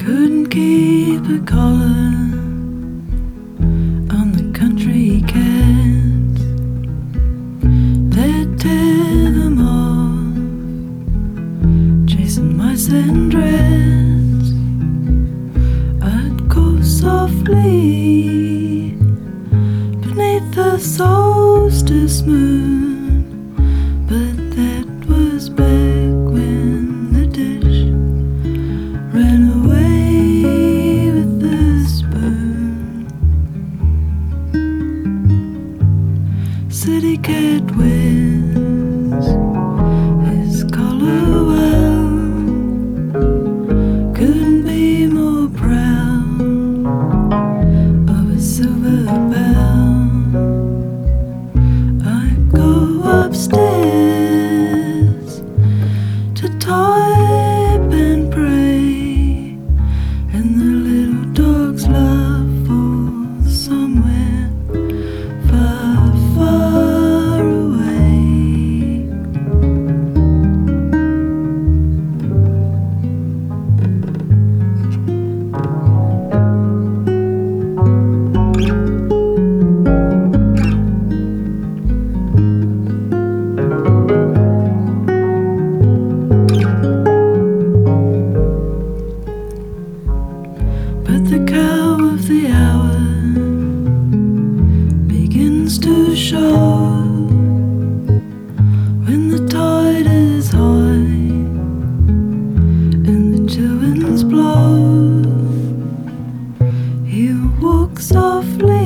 couldn't keep a collar on the country cats. They'd tear them off, chasing mice and rats. I'd go softly beneath the solstice moon, but that was back when the dish ran away with the spoon. City cat wears his collar well, couldn't be more proud of his silver bell. I go upstairs to type and pray, and the little dog's love for somewhere far, far away. But the cow of the hour begins to show when the tide is high and the chill winds blow. He'll walk softly